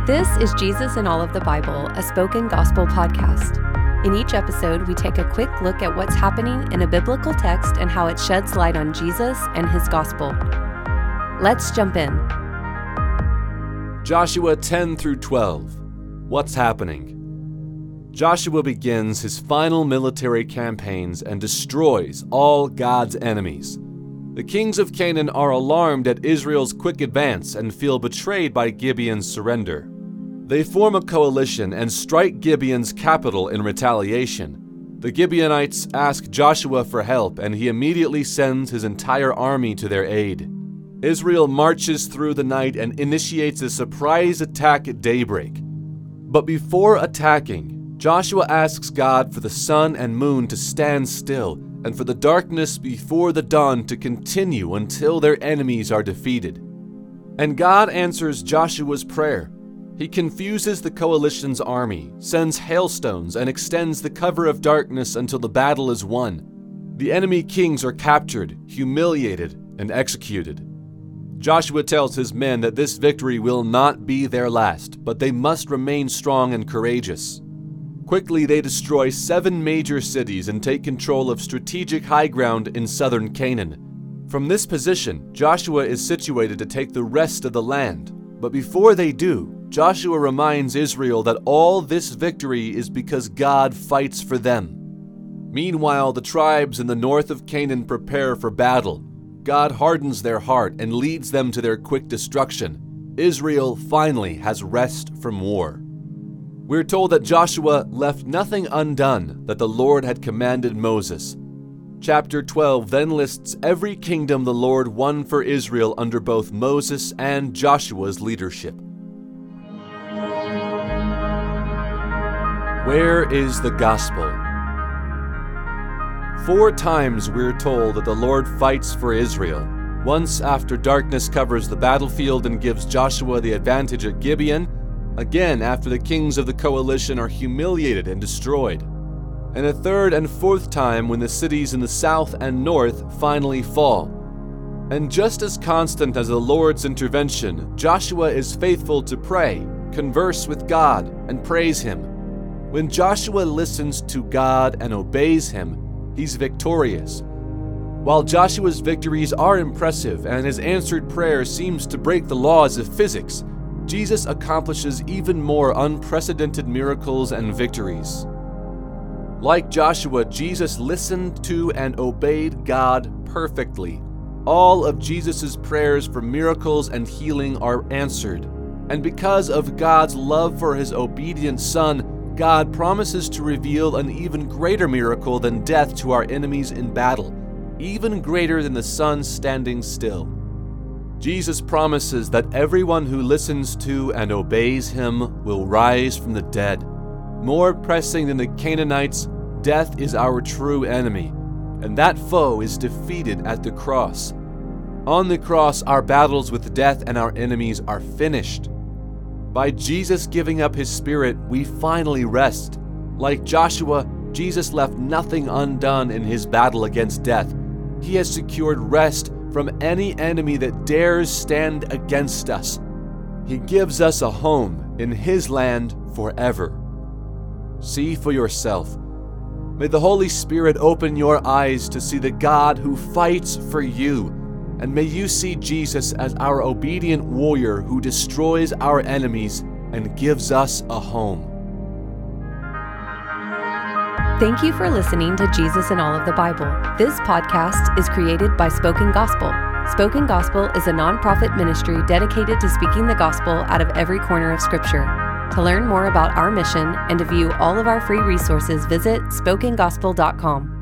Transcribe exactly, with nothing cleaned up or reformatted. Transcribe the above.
This is Jesus in All of the Bible, a spoken gospel podcast. In each episode, we take a quick look at what's happening in a biblical text and how it sheds light on Jesus and his gospel. Let's jump in. Joshua ten through twelve. What's happening? Joshua begins his final military campaigns and destroys all God's enemies. The kings of Canaan are alarmed at Israel's quick advance and feel betrayed by Gibeon's surrender. They form a coalition and strike Gibeon's capital in retaliation. The Gibeonites ask Joshua for help, and he immediately sends his entire army to their aid. Israel marches through the night and initiates a surprise attack at daybreak. But before attacking, Joshua asks God for the sun and moon to stand still, and for the darkness before the dawn to continue until their enemies are defeated. And God answers Joshua's prayer. He confuses the coalition's army, sends hailstones, and extends the cover of darkness until the battle is won. The enemy kings are captured, humiliated, and executed. Joshua tells his men that this victory will not be their last, but they must remain strong and courageous. Quickly, they destroy seven major cities and take control of strategic high ground in southern Canaan. From this position, Joshua is situated to take the rest of the land. But before they do, Joshua reminds Israel that all this victory is because God fights for them. Meanwhile, the tribes in the north of Canaan prepare for battle. God hardens their heart and leads them to their quick destruction. Israel finally has rest from war. We're told that Joshua left nothing undone that the Lord had commanded Moses. Chapter twelve then lists every kingdom the Lord won for Israel under both Moses and Joshua's leadership. Where is the gospel? Four times we're told that the Lord fights for Israel. Once after darkness covers the battlefield and gives Joshua the advantage at Gibeon. Again after the kings of the coalition are humiliated and destroyed. And a third and fourth time when the cities in the south and north finally fall. And just as constant as the Lord's intervention, Joshua is faithful to pray, converse with God, and praise Him. When Joshua listens to God and obeys Him, he's victorious. While Joshua's victories are impressive and his answered prayer seems to break the laws of physics, Jesus accomplishes even more unprecedented miracles and victories. Like Joshua, Jesus listened to and obeyed God perfectly. All of Jesus' prayers for miracles and healing are answered. And because of God's love for His obedient Son, God promises to reveal an even greater miracle than death to our enemies in battle, even greater than the sun standing still. Jesus promises that everyone who listens to and obeys Him will rise from the dead. More pressing than the Canaanites, death is our true enemy, and that foe is defeated at the cross. On the cross, our battles with death and our enemies are finished. By Jesus giving up His Spirit, we finally rest. Like Joshua, Jesus left nothing undone in His battle against death. He has secured rest from any enemy that dares stand against us. He gives us a home in His land forever. See for yourself. May the Holy Spirit open your eyes to see the God who fights for you, and may you see Jesus as our obedient warrior who destroys our enemies and gives us a home. Thank you for listening to Jesus in All of the Bible. This podcast is created by Spoken Gospel. Spoken Gospel is a nonprofit ministry dedicated to speaking the gospel out of every corner of Scripture. To learn more about our mission and to view all of our free resources, visit spoken gospel dot com.